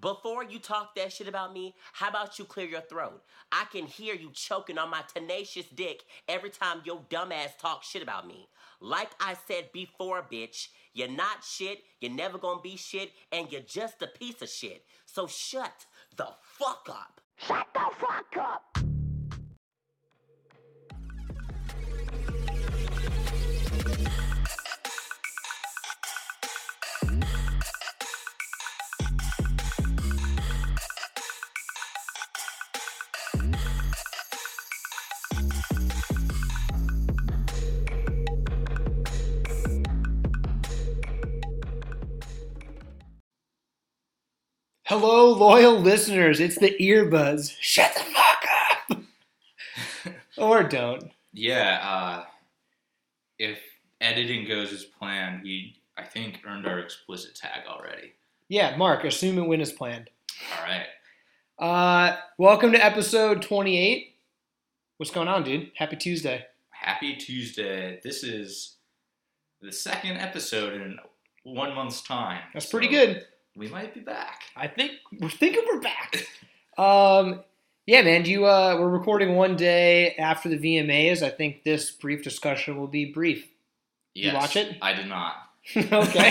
Before you talk that shit about me, how about you clear your throat? I can hear you choking on my tenacious dick every time your dumbass talk shit about me. Like I said before, bitch, you're not shit, you're never gonna be shit, and you're just a piece of shit. So shut the fuck up. Shut the fuck up! Hello, loyal listeners. It's the Earbuds. Shut the fuck up. Or don't. Yeah, if editing goes as planned, we, I think, earned our explicit tag already. Yeah, Mark, assume and win as planned. All right. Welcome to episode 28. What's going on, dude? Happy Tuesday. Happy Tuesday. This is the second episode in 1 month's time. That's pretty good. We might be back. We're thinking we're back. Yeah, man. We're recording one day after the VMAs. I think this brief discussion will be brief. Yes, you watch it? I did not. Okay.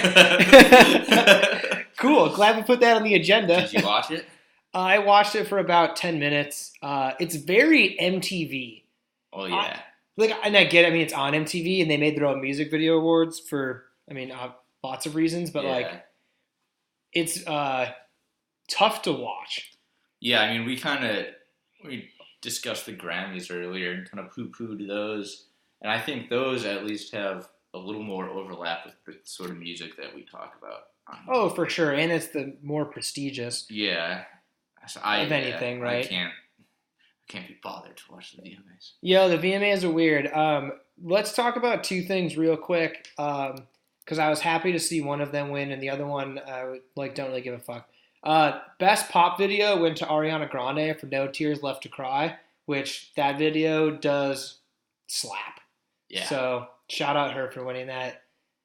Cool. Glad we put that on the agenda. Did you watch it? I watched it for about 10 minutes. It's very MTV. Oh, yeah. And I get it. I mean, it's on MTV, and they made their own music video awards for, lots of reasons. But, it's tough to watch. Yeah, I mean, we discussed the Grammys earlier and kind of poo-pooed those. And I think those at least have a little more overlap with the sort of music that we talk about. Oh, for sure. And it's the more prestigious. Yeah. Anything, right? I can't be bothered to watch the VMAs. Yo, the VMAs are weird. Let's talk about two things real quick. Because I was happy to see one of them win, and the other one, don't really give a fuck. Best pop video went to Ariana Grande for No Tears Left to Cry, which that video does slap. Yeah. So shout out her for winning that.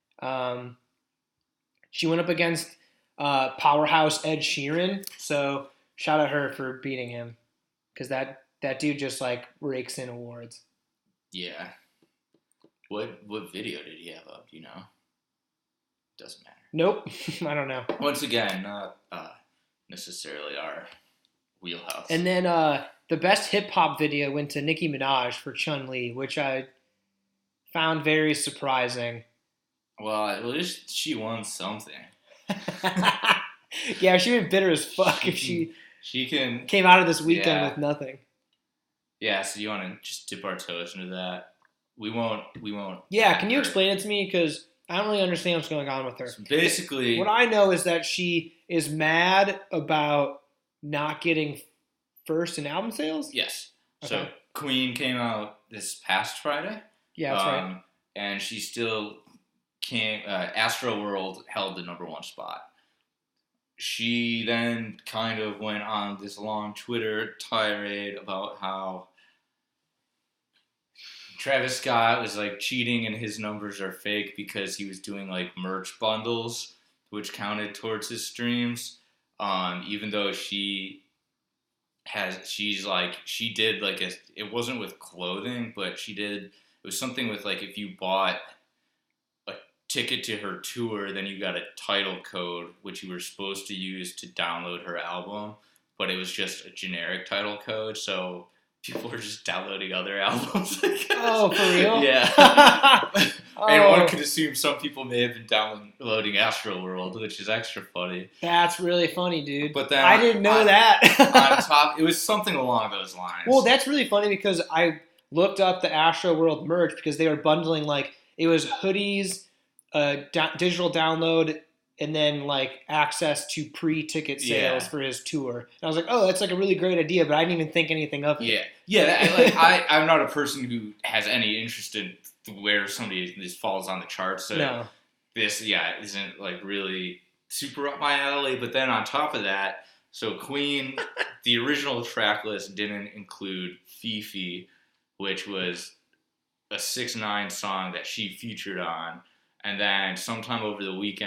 She went up against powerhouse Ed Sheeran, so shout out her for beating him, because that dude just rakes in awards. Yeah. What video did he have up? Do you know? Doesn't matter. Nope. I don't know. Once again, not necessarily our wheelhouse. And then the best hip-hop video went to Nicki Minaj for Chun-Li, which I found very surprising. Well, at least she won something. Yeah, she'd been bitter as fuck if she came out of this weekend with nothing. Yeah, so you want to just dip our toes into that? We won't. Yeah, can you explain it to me? Because I don't really understand what's going on with her. So basically, what I know is that she is mad about not getting first in album sales. Yes. Okay. So Queen came out this past Friday. Yeah, that's right. And she still came. Astroworld held the number one spot. She then kind of went on this long Twitter tirade about how Travis Scott was cheating and his numbers are fake because he was doing merch bundles, which counted towards his streams. Even though she did it wasn't with clothing, but it was something with if you bought a ticket to her tour, then you got a title code, which you were supposed to use to download her album, but it was just a generic title code. So people were just downloading other albums. Oh, for real? Yeah. And one could assume some people may have been downloading Astroworld, which is extra funny. That's really funny, dude. But then I didn't know that. On top, it was something along those lines. Well, that's really funny because I looked up the Astroworld merch because they were bundling it was hoodies, digital download, and then access to pre-ticket sales for his tour. And I was like, oh, that's a really great idea, but I didn't even think anything of it. Yeah. I'm not a person who has any interest in where somebody just falls on the charts. So no. This, isn't really super up my alley. But then on top of that, so Queen, the original track list didn't include Fifi, which was a 6ix9ine song that she featured on. And then sometime over the weekend,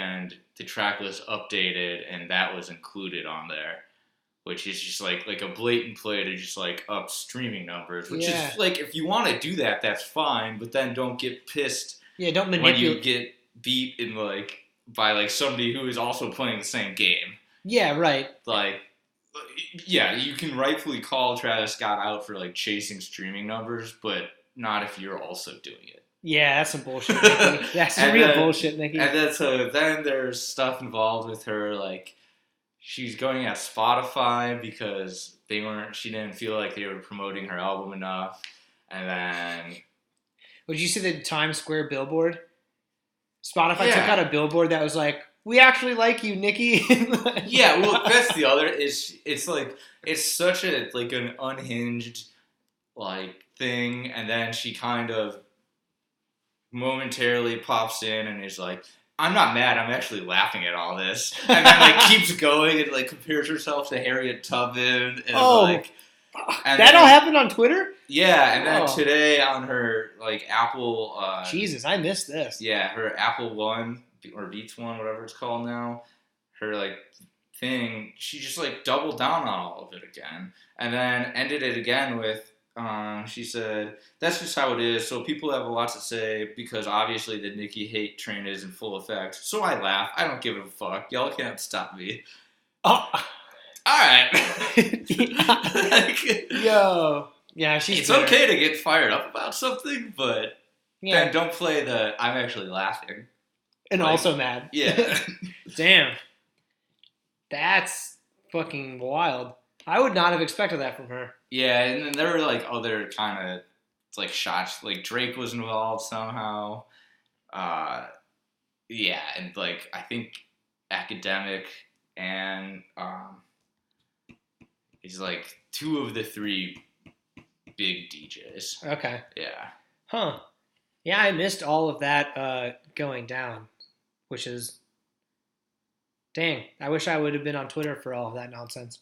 the track list updated, and that was included on there, which is just like a blatant play to just like up streaming numbers, which is like, if you want to do that, that's fine, but then don't get pissed. Yeah, don't manipulate. When you get beat in like by like somebody who is also playing the same game. Yeah, right. Like, yeah, you can rightfully call Travis Scott out for like chasing streaming numbers, but not if you're also doing it. Yeah, that's some bullshit, Nikki. That's some real bullshit, Nikki. And then so then there's stuff involved with her, like she's going at Spotify because she didn't feel like they were promoting her album enough. And then did you see the Times Square billboard? Spotify took out a billboard that was like, "We actually like you, Nikki." Yeah, well, that's the other. It's like, it's such a like an unhinged like thing, and then she kind of momentarily pops in and is like, "I'm not mad. I'm actually laughing at all this," and then like keeps going and like compares herself to Harriet Tubman. And, that all happened on Twitter? Yeah, and then today on her like Apple. Jesus, I missed this. Yeah, her Apple One or Beats One, whatever it's called now. Her like thing, she just like doubled down on all of it again, and then ended it again with. She said, "That's just how it is. So people have a lot to say because obviously the Nicki hate train is in full effect. So I laugh. I don't give a fuck. Y'all can't stop me." Oh, all right. Yo, yeah, it's okay to get fired up about something, but then don't play the "I'm actually laughing" and like, also mad. Yeah, damn, that's fucking wild. I would not have expected that from her. Yeah, and then there were like other kind of like shots. Like Drake was involved somehow. Yeah, and like I think Academic and he's like two of the three big DJs. Okay. Yeah. Huh. Yeah, I missed all of that going down, which is dang. I wish I would have been on Twitter for all of that nonsense.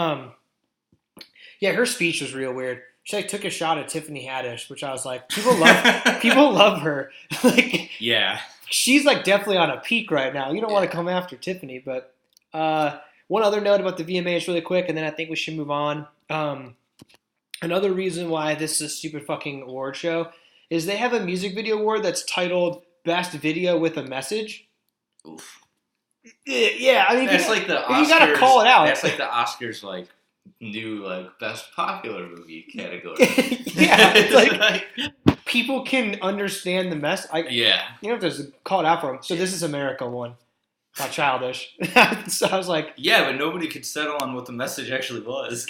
Yeah, her speech was real weird. She like took a shot at Tiffany Haddish, which I was like, people love her. Like, yeah, she's like definitely on a peak right now. You don't want to come after Tiffany, but one other note about the VMAs really quick, and then I think we should move on. Another reason why this is a stupid fucking award show is they have a music video award that's titled Best Video with a Message. Oof. Yeah, I mean, that's like the Oscars. You gotta call it out. That's like the Oscars, like new like best popular movie category. Yeah, it's like people can understand the mess. Yeah, you don't have to call it out for them. So this is America one, not Childish. So I was like, yeah, but nobody could settle on what the message actually was.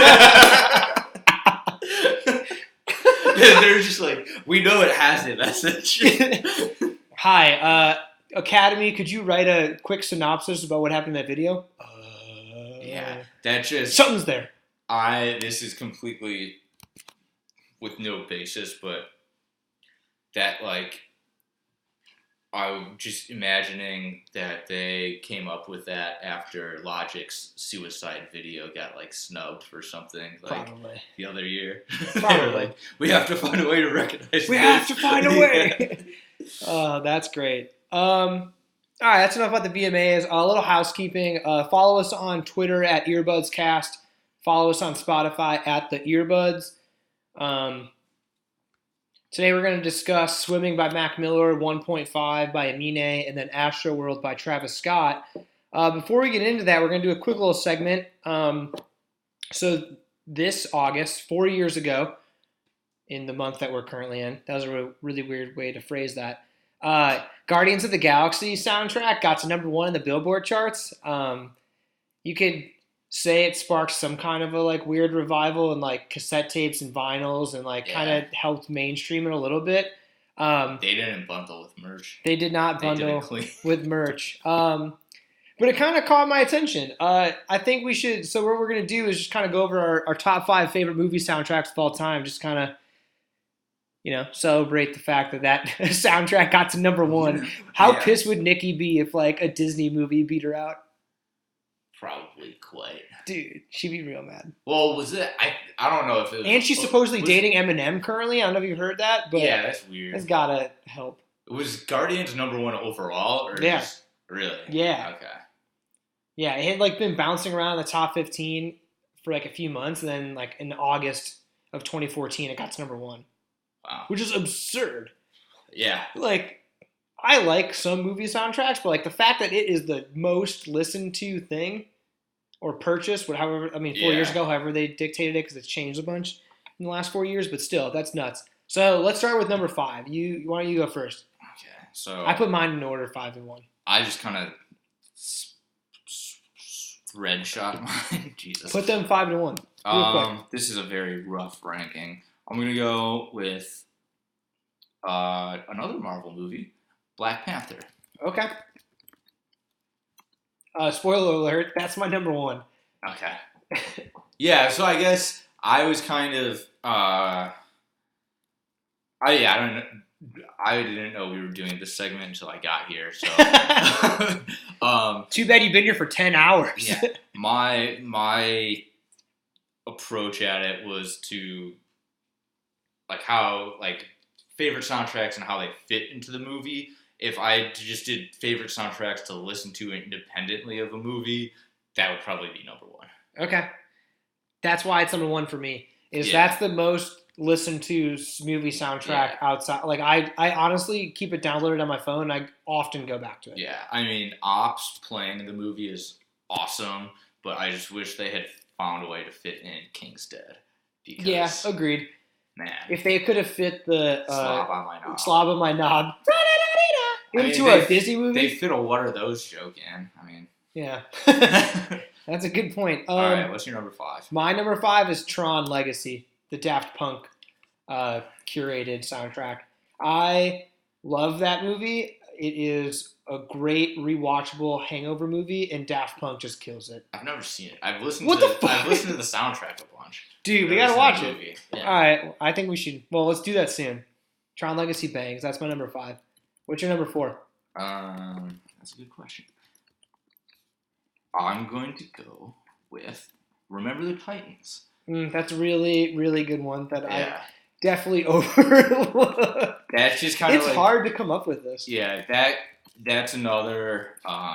They're just like, we know it has a message. Hi, Academy, could you write a quick synopsis about what happened in that video? Yeah, that just something's there. This is completely with no basis, but that like I'm just imagining that they came up with that after Logic's Suicide video got like snubbed for something like Probably. The other year. Probably. Like, we have to find a way to recognize. We have to find a way. Oh, that's great. All right, that's enough about the VMAs. A little housekeeping. Follow us on Twitter at EarbudsCast. Follow us on Spotify at The Earbuds. Today we're going to discuss Swimming by Mac Miller, 1.5 by Amine, and then Astroworld by Travis Scott. Before we get into that, we're going to do a quick little segment. So this August, 4 years ago, in the month that we're currently in, that was a really weird way to phrase that, Guardians of the Galaxy soundtrack got to number 1 in the Billboard charts. You could say it sparked some kind of a like weird revival in like cassette tapes and vinyls and like kind of helped mainstream it a little bit. They didn't bundle with merch. They did not bundle with merch. But it kind of caught my attention. I think we should, so what we're going to do is just kind of go over our top 5 favorite movie soundtracks of all time. Just kind of, celebrate the fact that soundtrack got to number 1. How pissed would Nicki be if like a Disney movie beat her out? Probably quite. Dude, she'd be real mad. Well, was it? I don't know if it was. And she's supposedly dating Eminem currently. I don't know if you've heard that, but yeah, that's weird. That's gotta help. Was Guardians number 1 overall, or yeah? Just, Really? Yeah. Okay. Yeah, it had like been bouncing around the top 15 for like a few months, and then like in August of 2014, it got to number 1, Wow. which is absurd. Yeah. Like, I like some movie soundtracks, but like the fact that it is the most listened to thing or purchased, however, I mean, 4 years ago, however they dictated it, because it's changed a bunch in the last 4 years, but still, that's nuts. So let's start with number 5. Why don't you go first? Okay. So I put mine in order, 5 and 1. I just kind of red shot mine. Jesus. Put them 5 and 1. Real quick. This is a very rough ranking. I'm gonna go with another Marvel movie, Black Panther. Okay. Spoiler alert, that's my number 1. Okay. Yeah, so I guess I was kind of I don't know. I didn't know we were doing this segment until I got here. So, too bad you've been here for 10 hours. Yeah, my approach at it was to how favorite soundtracks and how they fit into the movie. If I just did favorite soundtracks to listen to independently of a movie, that would probably be number 1. Okay, that's why it's number 1 for me. That's the most listened to movie soundtrack outside. Like I honestly keep it downloaded on my phone. I often go back to it. Yeah, I mean, Ops playing in the movie is awesome, but I just wish they had found a way to fit in King's Dead. Because, agreed. Man, if they could have fit the slob on my knob, into a Disney movie, they fit a "What Are Those" joke in. I mean, yeah, that's a good point. All right, what's your number 5? My number 5 is Tron Legacy, the Daft Punk curated soundtrack. I love that movie. It is a great rewatchable hangover movie, and Daft Punk just kills it. I've never seen it. I've listened to the soundtrack a bunch. Dude, we gotta watch it. Yeah. All right, I think we should. Well, let's do that soon. Tron Legacy bangs. That's my number 5. What's your number 4? That's a good question. I'm going to go with Remember the Titans. That's a really, really good one that I definitely overlooked. That's just kind of it's hard to come up with this. Yeah, that's another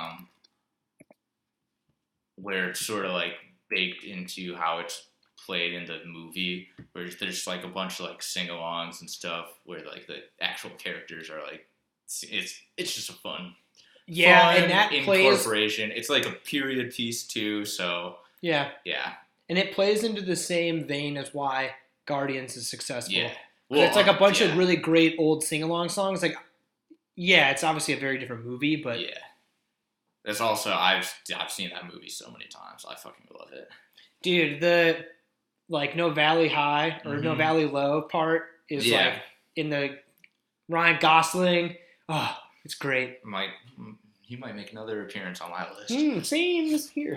where it's sort of baked into how it's played in the movie, where there's a bunch of sing-alongs and stuff where the actual characters are it's just a fun and that incorporation. It's a period piece too, so yeah, and it plays into the same vein as why Guardians is successful. Yeah, it's a bunch of really great old sing-along songs. It's obviously a very different movie, but that's also I've seen that movie so many times. I fucking love it, dude. The No Valley High or No Valley Low part is in the Ryan Gosling. Oh, it's great. He might make another appearance on my list. Same here.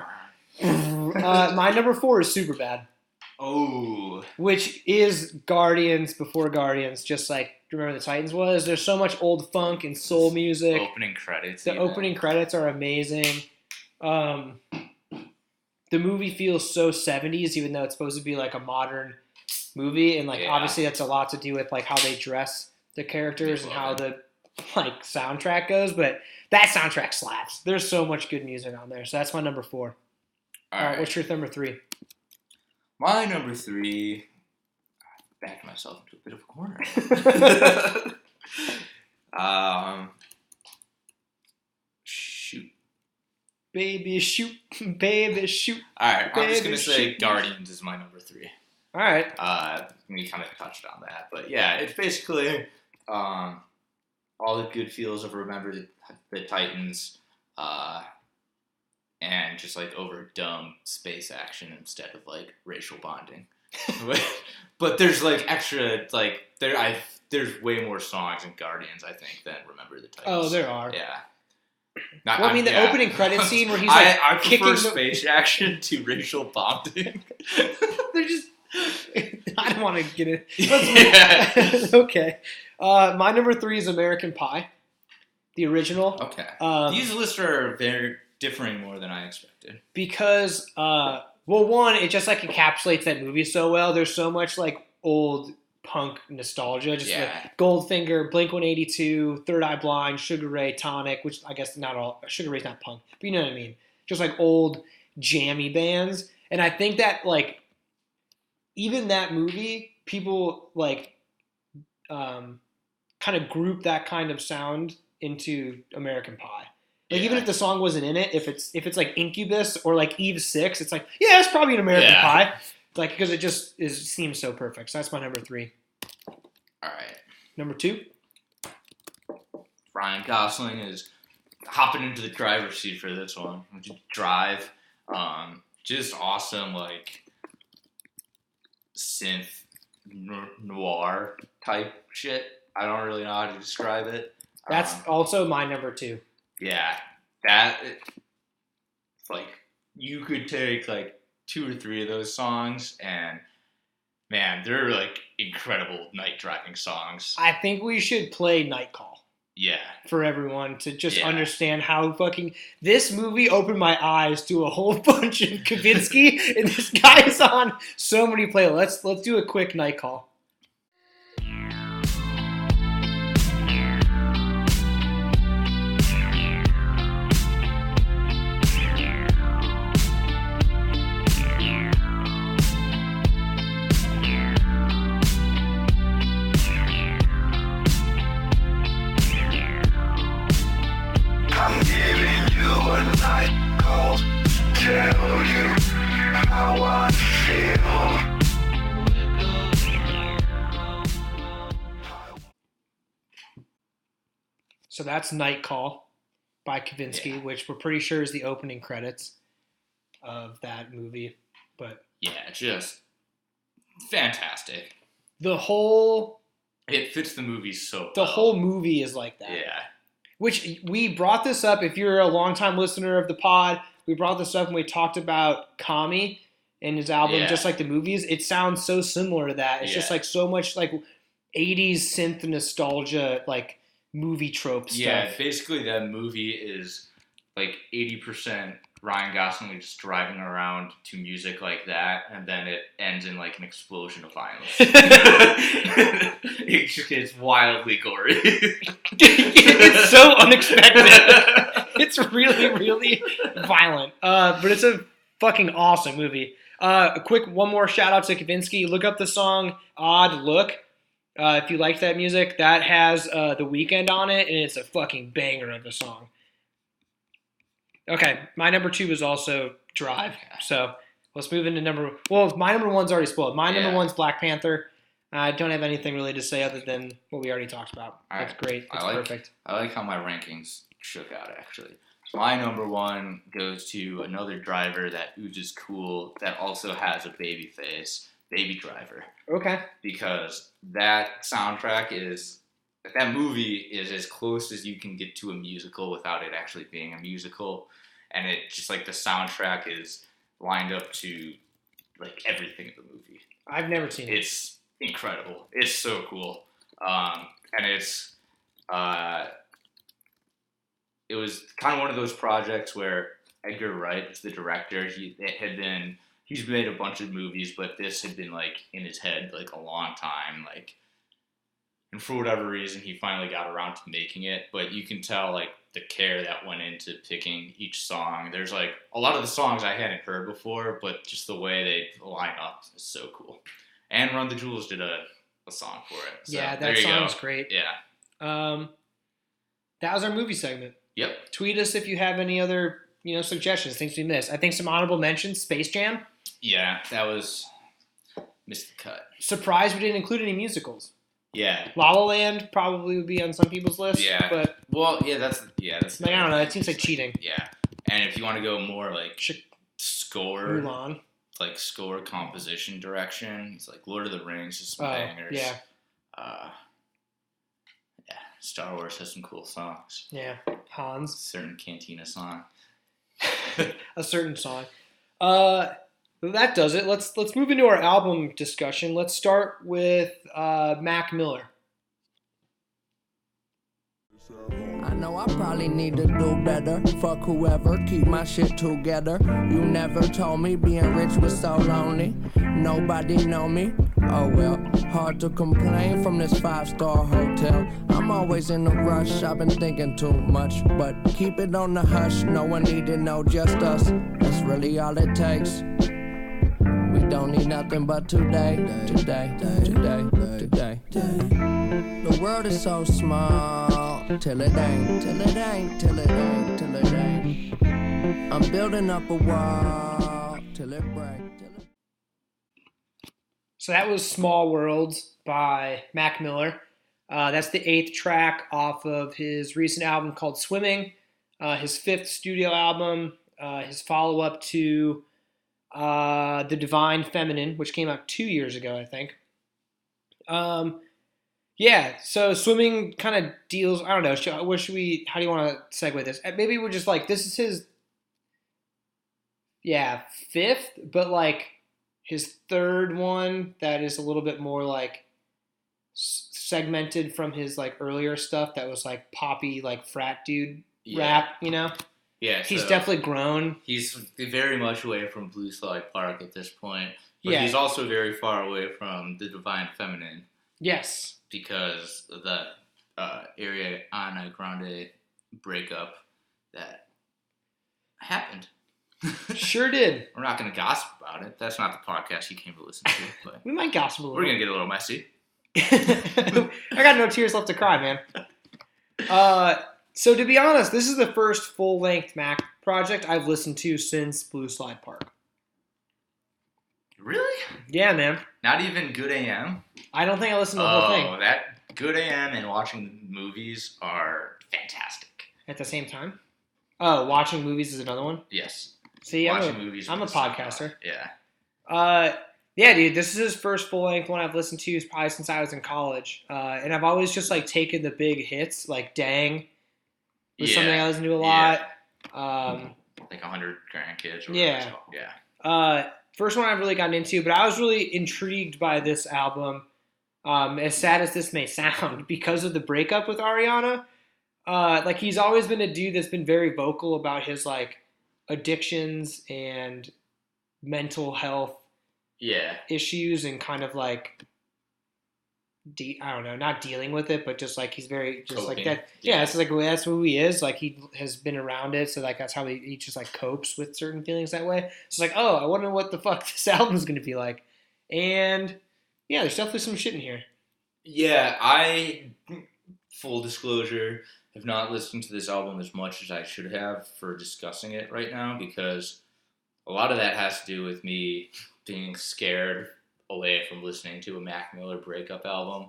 My number 4 is Superbad. Oh. Which is Guardians before Guardians, just like Remember the Titans was. There's so much old funk and soul music. Opening credits. The opening credits are amazing. The movie feels so 70s, even though it's supposed to be a modern movie. And obviously that's a lot to do with how they dress the characters and how the soundtrack goes. But that soundtrack slaps. There's so much good music on there. So that's my number 4. All right. What's your number 3? My number 3, I backed myself into a bit of a corner. Shoot. Baby, shoot. Baby, shoot. All right, I'm just going to say Guardians is my number 3. All right. We kind of touched on that. But yeah, it's basically all the good feels of Remember the Titans, and just over dumb space action instead of racial bonding. But there's extra there's way more songs in Guardians, I think, than Remember the Titans. Oh, there are. Yeah. The opening credit scene where he's I prefer space action to racial bonding. They're just. I don't want to get it. Okay. My number 3 is American Pie, the original. Okay. These lists are very differing more than I expected. Because, one, it just encapsulates that movie so well. There's so much old punk nostalgia. Just Yeah. like Goldfinger, Blink-182, Third Eye Blind, Sugar Ray, Tonic, which I guess not all, Sugar Ray's not punk, but you know what I mean. Just like old jammy bands. And I think that like, even that movie, people like kind of group that kind of sound into American Pie. Like even if the song wasn't in it, if it's like Incubus or like Eve 6, it's like, yeah, it's probably an American Pie. Like, because it just seems so perfect. So that's my number 3. All right. Number 2? Ryan Gosling is hopping into the driver's seat for this one. Just Drive. Just awesome, like, synth noir type shit. I don't really know how to describe it. That's also my number 2. Yeah. That, like, you could take, like, 2 or 3 of those songs, and man, they're like incredible night driving songs. I think we should play Night Call. Yeah. For everyone to just understand how fucking this movie opened my eyes to a whole bunch of Kavinsky, and this guy is on so many playlists. Let's do a quick Night Call. So that's Night Call by Kavinsky, which we're pretty sure is the opening credits of that movie. But yeah, just fantastic. It fits the movie so well. The whole movie is like that. Yeah. Which we brought this up, if you're a longtime listener of the pod, we brought this up when we talked about Kami and his album, Just Like the Movies. It sounds so similar to that. It's just like so much like 80s synth nostalgia, like movie trope stuff. Yeah, basically that movie is like 80% Ryan Gosling just driving around to music like that, and then it ends in like an explosion of violence. It's wildly gory. It's so unexpected. It's really, really violent. But it's a fucking awesome movie. A quick one more shout out to Kavinsky. Look up the song Odd Look. If you like that music, that has The Weeknd on it, and it's a fucking banger of a song. Okay, my number 2 is also Drive. So let's move into my number 1's already spoiled. My number 1's Black Panther. I don't have anything really to say other than what we already talked about. That's great. It's perfect. I like how my rankings shook out, actually. My number 1 goes to another driver that oozes cool that also has a baby face, Baby Driver. Okay. Because that soundtrack that movie is as close as you can get to a musical without it actually being a musical. And it just like the soundtrack is lined up to like everything in the movie. I've never seen it. It's incredible. It's so cool. And it was kind of one of those projects where Edgar Wright is the director. He's made a bunch of movies, but this had been like in his head like a long time, like, and for whatever reason he finally got around to making it. But you can tell like the care that went into picking each song. There's like a lot of the songs I hadn't heard before, but just the way they line up is so cool. And Run the Jewels did a song for it. So, yeah, that song's great. Yeah. That was our movie segment. Yep. Tweet us if you have any other, suggestions, things we missed. I think some honorable mentions, Space Jam. Yeah, that was missed the cut. Surprised we didn't include any musicals. Yeah. La La Land probably would be on some people's list. Yeah. But that's like, I don't know, it seems like cheating. Yeah. And if you want to go more like score, Mulan. Like score composition direction, it's like Lord of the Rings has some bangers. Yeah. Star Wars has some cool songs. Yeah. Hans. A certain Cantina song. A certain song. That does it. Let's move into our album discussion. Let's start with Mac Miller. I know I probably need to do better. Fuck whoever, keep my shit together. You never told me being rich was so lonely. Nobody know me. Oh well, hard to complain from this 5-star hotel. I'm always in a rush, I've been thinking too much. But keep it on the hush, no one need to know, just us. That's really all it takes. We don't need nothing but today. The world is so small, till it ain't. I'm building up a wall, till it breaks. So that was Small Worlds by Mac Miller. That's the 8th track off of his recent album called Swimming, his 5th studio album, his follow-up to The Divine Feminine, which came out 2 years ago, I think. Yeah, so Swimming kind of deals, I don't know, how do you want to segue this? Maybe we're just like, this is his, 5th, but like, his 3rd one that is a little bit more like segmented from his like earlier stuff that was like poppy, like frat dude rap, you know? Yeah. He's definitely grown. He's very much away from Blue Slide Park at this point. But Yeah. he's also very far away from The Divine Feminine. Yes. Because of the Ariana Grande breakup that happened. Sure did. We're not going to gossip about it. That's not the podcast you came to listen to. But We might gossip a little. we're going to get a little messy. I got no tears left to cry, man. So to be honest, this is the first full-length Mac project I've listened to since Blue Slide Park. Really? Yeah, man. Not even Good AM? I don't think I listened to the whole thing Oh, that Good AM and watching movies are fantastic. at the same time. Oh, watching movies is another one? Yes. See, Watching movies. I'm a with the sound podcaster. on. Yeah. Yeah, dude, this is his first full-length one I've listened to probably since I was in college. And I've always just, like, taken the big hits, like Dang was something I listened to a lot. Like 100 Grandkids. Or Yeah. whatever, yeah. First one I've really gotten into, but I was really intrigued by this album, as sad as this may sound, because of the breakup with Ariana. Like, he's always been a dude that's been very vocal about his, like, addictions and mental health issues and kind of like I don't know, not dealing with it, but just like he's very just Coping. like that. Yeah, it's like that's who he is. Like he has been around it, so like that's how he just like copes with certain feelings that way. So it's like, oh, I wonder what the fuck this album's gonna be like. And yeah, there's definitely some shit in here. Yeah, I, full disclosure, have not listened to this album as much as I should have for discussing it right now, because a lot of that has to do with me being scared away from listening to a Mac Miller breakup album.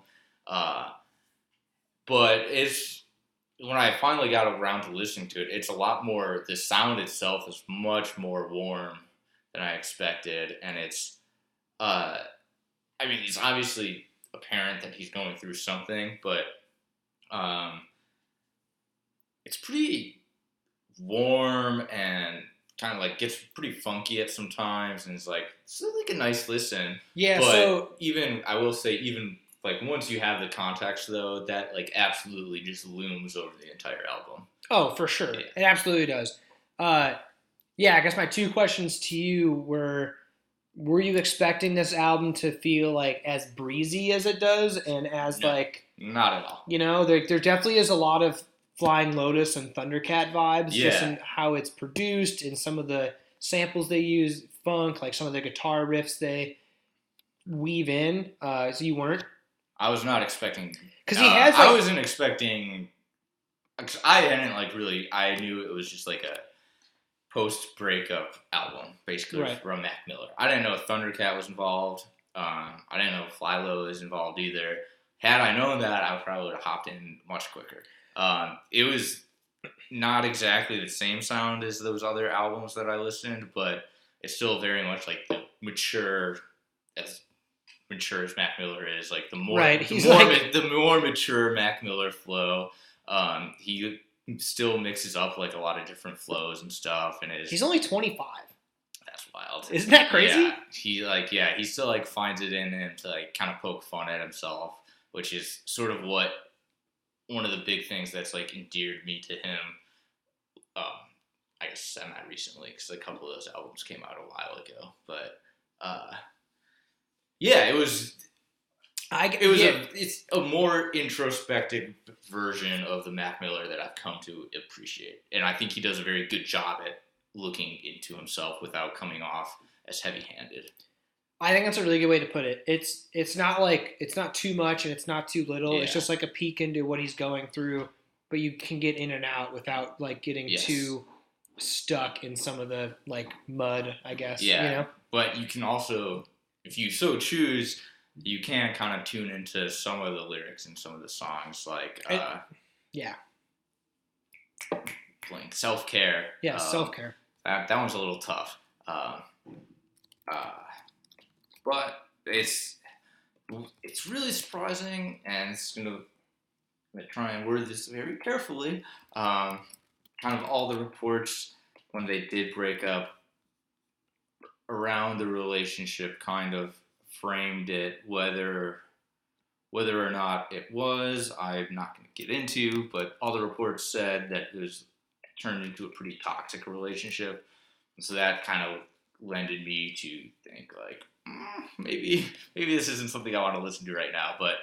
But it's, when I finally got around to listening to it, it's a lot more, the sound itself is much more warm than I expected. And it's, I mean, it's obviously apparent that he's going through something, but it's pretty warm and kind of like gets pretty funky at some times, and it's like a nice listen. Yeah, but so even I will say, even like once you have the context though, that like absolutely just looms over the entire album. oh, for sure, Yeah. it absolutely does. Yeah, I guess my two questions to you were you expecting this album to feel like as breezy as it does, and as No. like, Not at all. you know, there definitely is a lot of Flying Lotus and Thundercat vibes, just Yeah. in how it's produced and some of the samples they use, funk, like some of the guitar riffs they weave in. So you weren't? I was not expecting, Because he has like, I wasn't expecting, cause I hadn't like really, I knew it was just like a post-breakup album, basically, Right. from Mac Miller. I didn't know if Thundercat was involved. I didn't know if Philo is involved either. Had I known that, I probably would have hopped in much quicker. It was not exactly the same sound as those other albums that I listened, but it's still very much like the mature as Mac Miller is. Like the more, Right, the more mature Mac Miller flow. He still mixes up like a lot of different flows and stuff, and he's only 25. that's wild. Isn't that crazy? Yeah, he still like finds it in him to like kind of poke fun at himself, which is sort of what one of the big things that's like endeared me to him. I guess semi recently, because a couple of those albums came out a while ago, but Yeah, it was. Yeah. It's a more introspective version of the Mac Miller that I've come to appreciate, and I think he does a very good job at looking into himself without coming off as heavy-handed. I think that's a really good way to put it. It's not too much and it's not too little. Yeah. It's just like a peek into what he's going through, but you can get in and out without like getting Yes. too stuck in some of the like mud, I guess. Yeah, You know? but you can also, if you so choose, you can kind of tune into some of the lyrics in some of the songs, like Yeah. playing Self-Care. Yeah, self-care. That one's a little tough. But it's really surprising, and it's gonna try and word this very carefully. Kind of all the reports when they did break up around the relationship kind of framed it, whether or not it was, I'm not going to get into, but all the reports said that it was turned into a pretty toxic relationship. And so that kind of lended me to think like, maybe this isn't something I want to listen to right now. But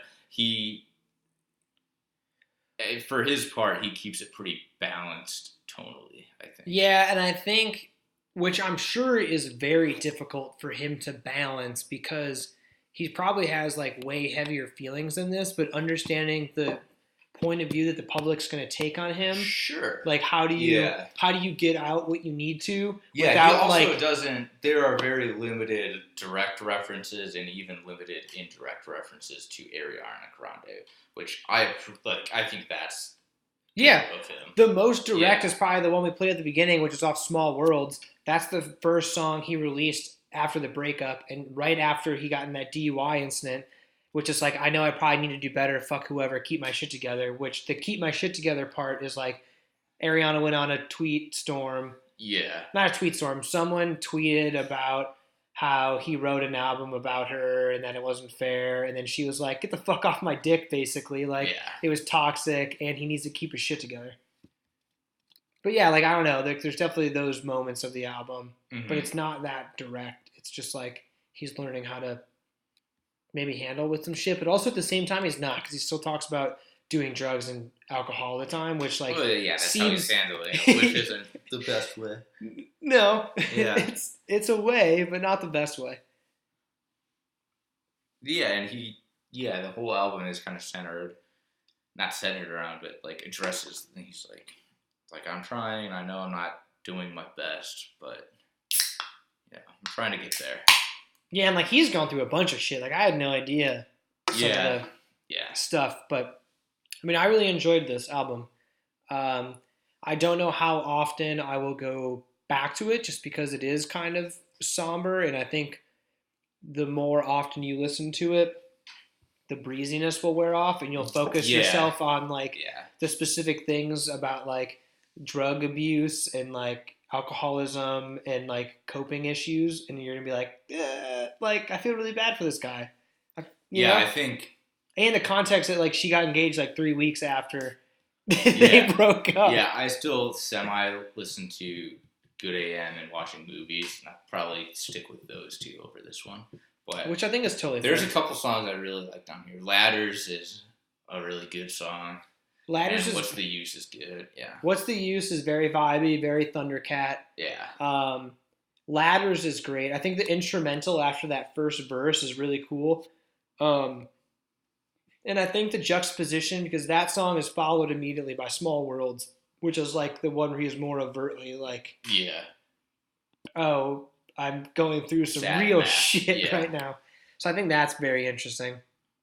for his part, he keeps it pretty balanced tonally, I think. Yeah, and I think, which I'm sure is very difficult for him to balance because he probably has like way heavier feelings than this, but understanding the point of view that the public's going to take on him. Sure. Like, how do you get out what you need to? Yeah, without, he also like, doesn't. There are very limited direct references and even limited indirect references to Ariana Grande, which I think that's yeah. of him. The most direct Yeah. is probably the one we played at the beginning, which is off Small Worlds. That's the first song he released after the breakup and right after he got in that DUI incident, which is like, I know I probably need to do better. Fuck whoever, keep my shit together. Which the keep my shit together part is like, Ariana went on a tweet storm. Yeah. Not a tweet storm. Someone tweeted about how he wrote an album about her and that it wasn't fair. And then she was like, get the fuck off my dick, basically. Like, Yeah. it was toxic and he needs to keep his shit together. But yeah, like, I don't know. There's definitely those moments of the album, but it's not that direct. It's just like he's learning how to maybe handle with some shit. But also at the same time, he's not, because he still talks about doing drugs and alcohol all the time, which like that's seems... how he's handling it, which isn't the best way. No, Yeah. it's a way, but not the best way. Yeah, and the whole album is kind of not centered around, but like addresses things like I'm trying. I know I'm not doing my best, but yeah, I'm trying to get there. Yeah, and like he's gone through a bunch of shit. Like I had no idea some of the stuff, but I mean, I really enjoyed this album. I don't know how often I will go back to it, just because it is kind of somber, and I think the more often you listen to it, the breeziness will wear off, and you'll focus yourself on like the specific things about like drug abuse and like alcoholism and like coping issues, and you're gonna be like, like I feel really bad for this guy. You know? I think, and the context that like she got engaged like 3 weeks after they broke up. Yeah, I still semi listen to Good AM and watching movies, and I'll probably stick with those two over this one. But which I think is totally there's fair. a couple songs I really like down here. Ladders is a really good song. Ladders and is What's the Use is good. Yeah. What's the Use is very vibey, very Thundercat. Yeah. Ladders is great. I think the instrumental after that first verse is really cool. And I think the juxtaposition, because that song is followed immediately by Small Worlds, which is like the one where he's more overtly like, oh, I'm going through some Sad real math. shit right now. So I think that's very interesting.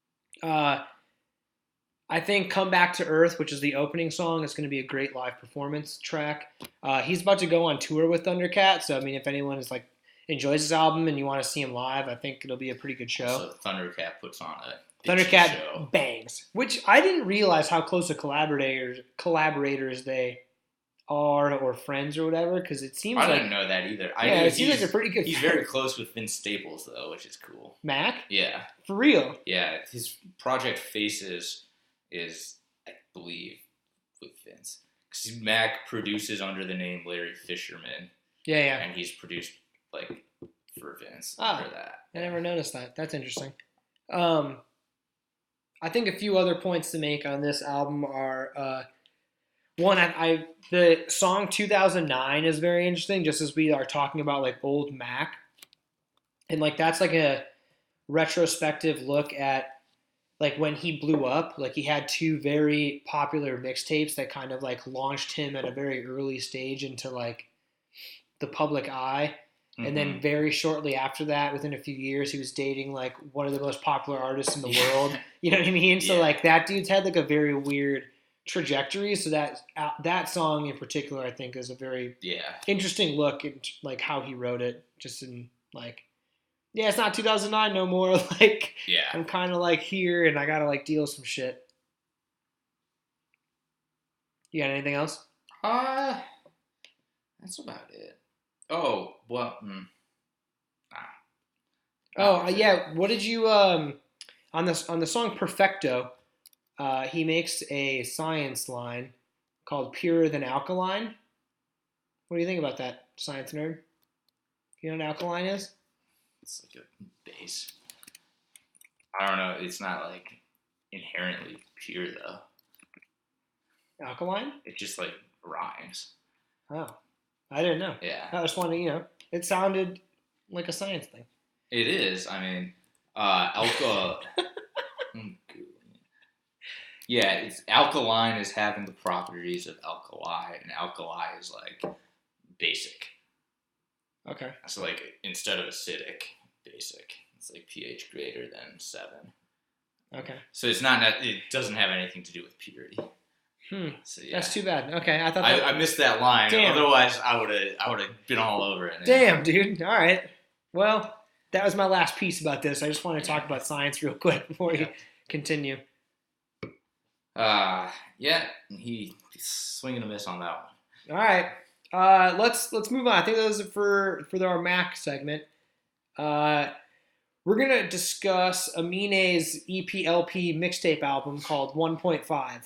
I think Come Back to Earth, which is the opening song, is going to be a great live performance track. He's about to go on tour with Thundercat, so I mean, if anyone is like enjoys his album and you want to see him live, I think it'll be a pretty good show. So Thundercat puts on a Thundercat show. Bangs, which I didn't realize how close to collaborators they are, or friends or whatever, because it seems I like... didn't know that either. it seems like they're pretty good He's friends. very close with Vince Staples, though, which is cool. Mac? Yeah. For real? Yeah, his Project Faces is, I believe, with Vince. Because Mac produces under the name Larry Fisherman. Yeah. And he's produced, like, for Vince Ah. for that. I never noticed that. That's interesting. I think a few other points to make on this album are one, the song 2009 is very interesting, just as we are talking about like old Mac. And like that's like a retrospective look at like when he blew up. Like he had two very popular mixtapes that kind of like launched him at a very early stage into like the public eye. And then very shortly after that, within a few years, he was dating like one of the most popular artists in the world. You know what I mean? So like that dude's had like a very weird trajectory. So that song in particular, I think, is a very interesting look at like how he wrote it. Just in like, it's not 2009 no more. Like, I'm kind of like here, and I gotta like deal with some shit. You got anything else? That's about it. Oh, well, what did you on the song Perfecto? He makes a science line called "Purer Than Alkaline." What do you think about that, science nerd? You know what alkaline is? It's like a base. I don't know. It's not like inherently pure though. Alkaline? It just like rhymes. Oh. I didn't know. Yeah. I just wanted, it sounded like a science thing. It is. I mean, it's alkaline is having the properties of alkali, and alkali is like basic. Okay. So like instead of acidic, basic. It's like pH greater than 7. Okay. So it's not. It doesn't have anything to do with purity. So, That's too bad. Okay, I thought I missed that line. Damn. Otherwise, I would have been all over it. Damn, dude. All right. Well, that was my last piece about this. I just want to talk about science real quick before we continue. He's swinging a miss on that one. All right. Let's move on. I think those are for our Mac segment. We're gonna discuss Amine's EP/LP mixtape album called 1.5.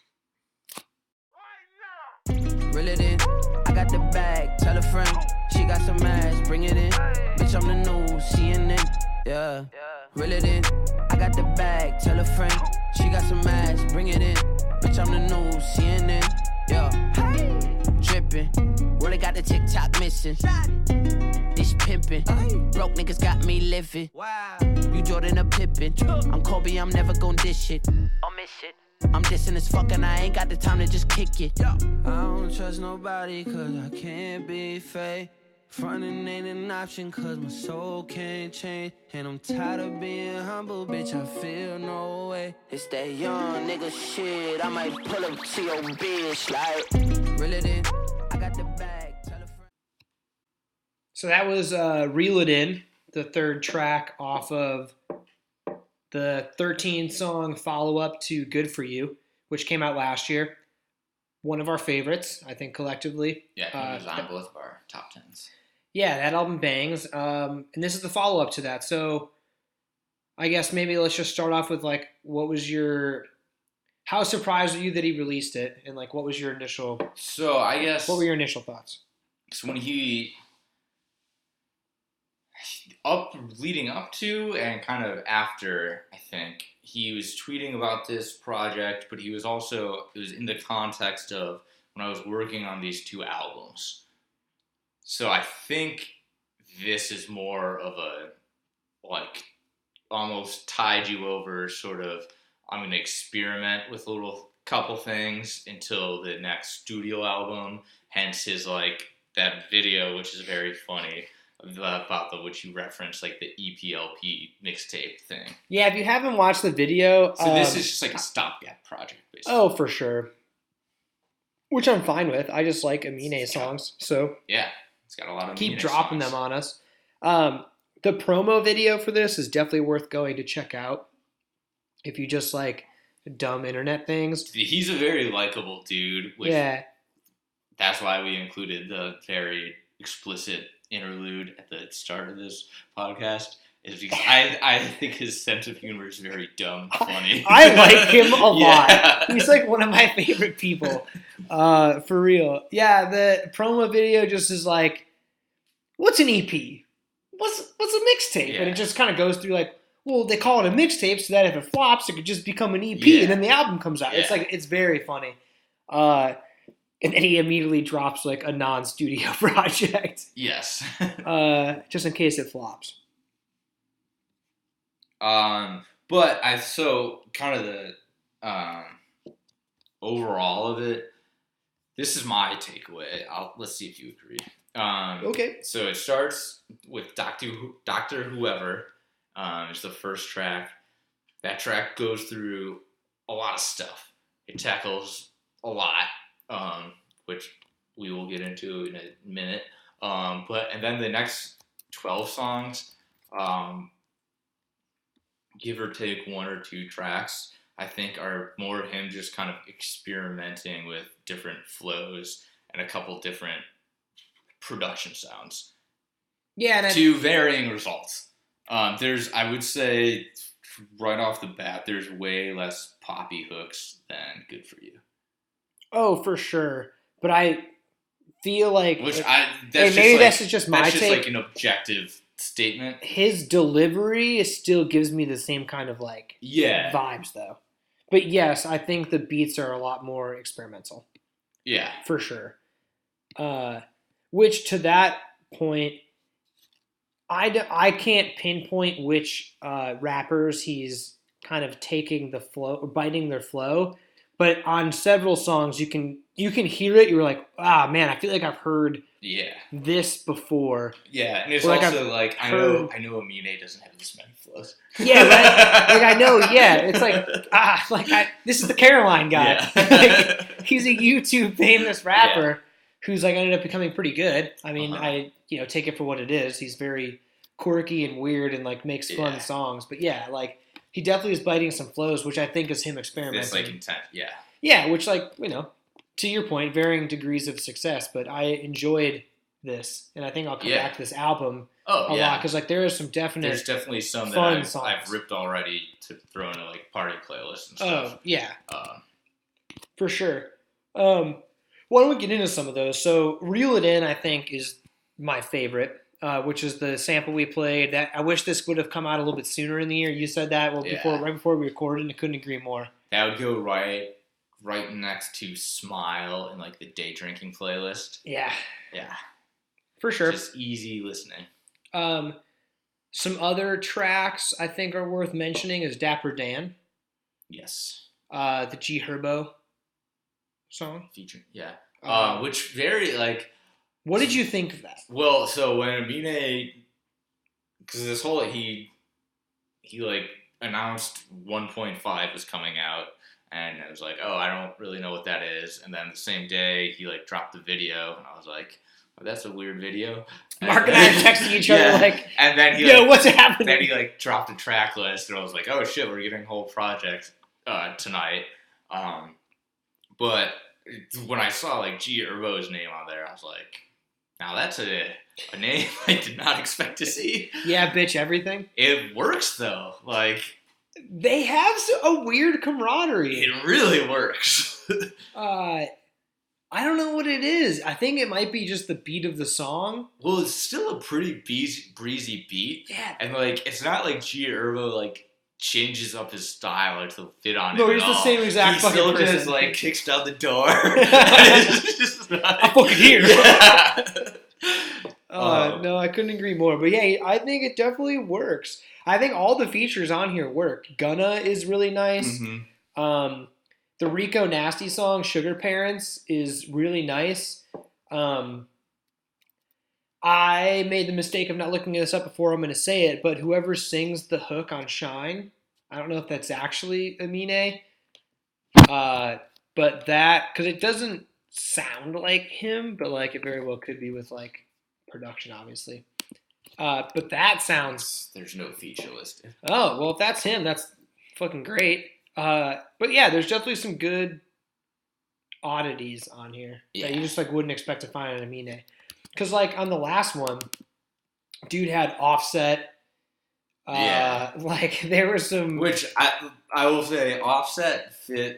Reel it in, I got the bag, tell a friend, she got some ass, bring it in, bitch I'm the new CNN, yeah. Reel it in, I got the bag, tell a friend, she got some ass, bring it in, bitch I'm the new CNN, yeah. Drippin', really got the TikTok missing, this pimpin', broke niggas got me living, wow. You Jordan or Pippin, I'm Kobe, I'm never gon' dish it, I'll miss it. I'm dissing as fuck and I ain't got the time to just kick it. I don't trust nobody cause I can't be fake. Frontin' ain't an option cause my soul can't change. And I'm tired of being humble, bitch, I feel no way. It's that young nigga shit, I might pull up to your bitch like. Reel it in, I got the bag, tell a friend. So that was Reel It In, the third track off of the 13-song follow-up to Good For You, which came out last year. One of our favorites, I think, collectively. Yeah, it was on both of our top 10s. Yeah, that album bangs. And this is the follow-up to that. So I guess maybe let's just start off with, like, how surprised were you that he released it? And, like, what was your initial... So, I guess... What were your initial thoughts? So when leading up to and kind of after, I think, he was tweeting about this project, but it was in the context of when I was working on these two albums. So I think this is more of a, like, almost tide you over sort of, I'm going to experiment with a little couple things until the next studio album, hence his, like, that video, which is very funny, about which you referenced, like the EP/LP mixtape thing. Yeah, if you haven't watched the video... So this is just like a stopgap project, basically. Oh, for sure. Which I'm fine with. I just like Amine songs, so... Yeah, it's got a lot of keep dropping them on us. The promo video for this is definitely worth going to check out if you just like dumb internet things. He's a very likable dude. Yeah. That's why we included the very explicit interlude at the start of this podcast, is because I think his sense of humor is very dumb funny. I like him a lot. He's like one of my favorite people. For real. Yeah, the promo video just is like, what's an EP? what's a mixtape? Yeah. And it just kind of goes through like, well, they call it a mixtape so that if it flops, it could just become an EP, Yeah. and then the album comes out. It's Yeah. like, it's very funny. And then he immediately drops like a non-studio project, Yes. just in case it flops. But kind of the overall of it. This is my takeaway. Let's see if you agree. Okay. So it starts with Doctor Whoever. It's the first track. That track goes through a lot of stuff. It tackles a lot, which we will get into in a minute. And then the next 12 songs, give or take one or two tracks, I think are more of him just kind of experimenting with different flows and a couple different production sounds Yeah. And to varying results. I would say right off the bat, there's way less poppy hooks than Good For You. oh, for sure. But I feel like That's just my take. like an objective statement. His delivery still gives me the same kind of like vibes though. But yes, I think the beats are a lot more experimental. Yeah. For sure. Which to that point, I can't pinpoint which rappers he's kind of taking the flow or biting their flow, but on several songs you can hear it. You're like, man, I feel like I've heard this before. Yeah, and it's like also like I know Amine doesn't have this many flows. Yeah, right? Like I know. Yeah, it's like this is the Caroline guy. Yeah. Like, he's a YouTube famous rapper who's like ended up becoming pretty good. I mean, I take it for what it is. He's very quirky and weird and like makes fun songs. But yeah, like he definitely is biting some flows, which I think is him experimenting. It's like intent. Yeah. Yeah, which like to your point, varying degrees of success. But I enjoyed this, and I think I'll come back to this album a lot because like there is some definite. There's definitely some fun that I've ripped already to throw into like party playlists and stuff. Oh yeah, for sure. Why don't we get into some of those? So Reel It In, I think, is my favorite, which is the sample we played. That I wish this would have come out a little bit sooner in the year. You said that right before we recorded, and I couldn't agree more. That would go right next to Smile in like the day drinking playlist. Yeah, yeah, for sure. Just easy listening. Some other tracks I think are worth mentioning is Dapper Dan. Yes. The G Herbo song. Featuring, which very like. What did you think of that? Well, so when Amine, because this whole he like announced 1.5 was coming out, and I was like, oh, I don't really know what that is. And then the same day he like dropped the video, and I was like, oh, that's a weird video. Mark and I are texting each other like, and then he what's happening? Then he like dropped a track list, and I was like, oh shit, we're getting a whole project tonight. But when I saw like G Herbo's name on there, I was like, now that's a name I did not expect to see. Yeah, bitch, everything. It works though. Like they have a weird camaraderie. It really works. I don't know what it is. I think it might be just the beat of the song. Well, it's still a pretty breezy beat. Yeah. And like it's not like G Herbo like changes up his style to fit on it. No, he's the same exact fucking person. He still just like kicks down the door. It's just not, I'm fucking here. Yeah. No, I couldn't agree more. But yeah, I think it definitely works. I think all the features on here work. Gunna is really nice. Mm-hmm. The Rico Nasty song, Sugar Parents, is really nice. I made the mistake of not looking this up before I'm going to say it, but whoever sings the hook on Shine, I don't know if that's actually Amine, but that, because it doesn't sound like him, but like it very well could be with like production, obviously. But that sounds... There's no feature listed. Oh, well, if that's him, that's fucking great. But yeah, there's definitely some good oddities on here that you just like wouldn't expect to find on Amine. Because like on the last one, dude had Offset. Like there were some... Which I will say Offset fit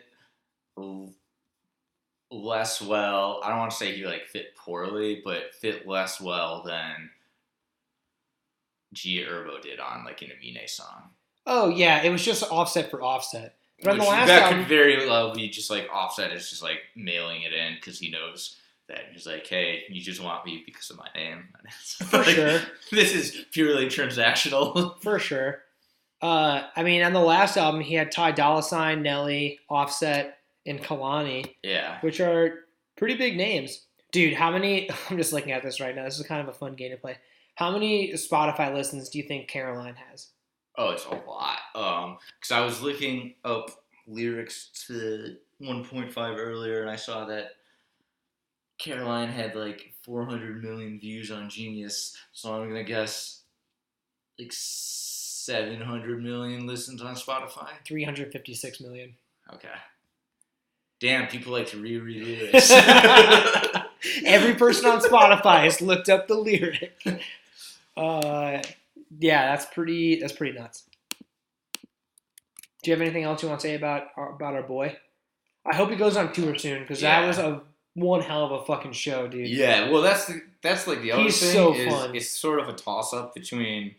less well. I don't want to say he like fit poorly, but fit less well than Gia Herbo did on like an Amine song. Oh yeah, it was just Offset for Offset. But on the last that album, could very well be just like Offset is just like mailing it in because he knows that he's like, hey, you just want me because of my name. For sure. This is purely transactional. For sure. I mean, on the last album, he had Ty Dolla $ign, Nelly, Offset, and Kalani, Yeah. which are pretty big names. Dude, how many? I'm just looking at this right now. This is kind of a fun game to play. How many Spotify listens do you think Caroline has? Oh, it's a lot. Because I was looking up lyrics to 1.5 earlier, and I saw that Caroline had like 400 million views on Genius, so I'm gonna guess like 700 million listens on Spotify. 356 million. Okay. Damn, people like to reread lyrics. Every person on Spotify has looked up the lyric. Yeah, that's pretty nuts. Do you have anything else you want to say about our boy? I hope he goes on tour soon because that was one hell of a fucking show, dude. Yeah, well, that's like the other He's thing. so is fun. It's sort of a toss up between